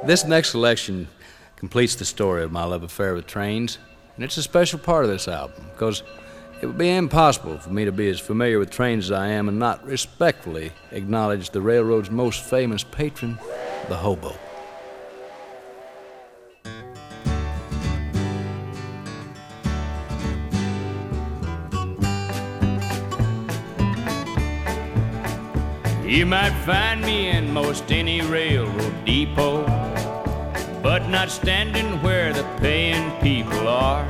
This next selection completes the story of my love affair with trains, and it's a special part of this album because it would be impossible for me to be as familiar with trains as I am and not respectfully acknowledge the railroad's most famous patron, the hobo. You might find me in most any railroad depot, but not standing where the paying people are.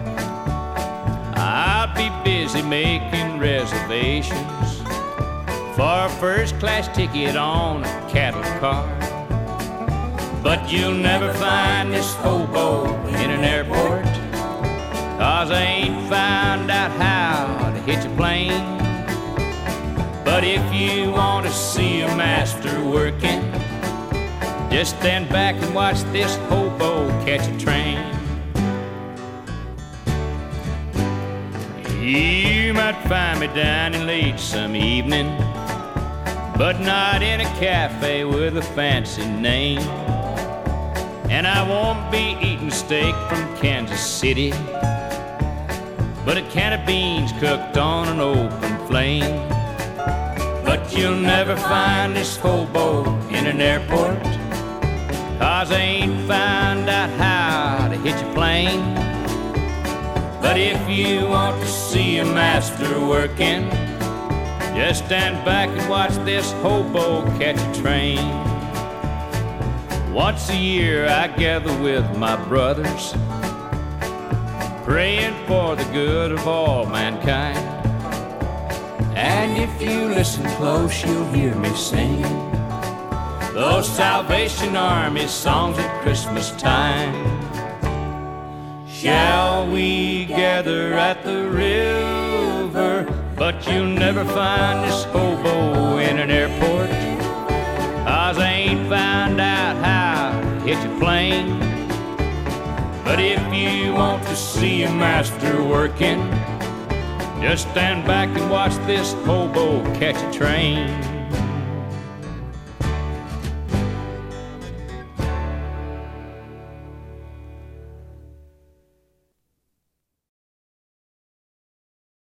I'll be busy making reservations for a first-class ticket on a cattle car. But you'll never find this hobo in an airport, 'cause I ain't found out how to hitch a plane. But if you want to see a master working, just stand back and watch this hobo catch a train. You might find me dining late some evening, but not in a cafe with a fancy name. And I won't be eating steak from Kansas City, but a can of beans cooked on an open flame. But you'll never find this hobo in an airport, 'cause I ain't found out how to hitch a plane. But if you want to see a master working, just stand back and watch this hobo catch a train. Once a year I gather with my brothers, praying for the good of all mankind. And if you listen close, you'll hear me sing those Salvation Army songs at Christmas time. Shall we gather at the river? But you'll never find this hobo in an airport, 'cause I ain't found out how to hitch a plane. But if you want to see a master working, just stand back and watch this hobo catch a train.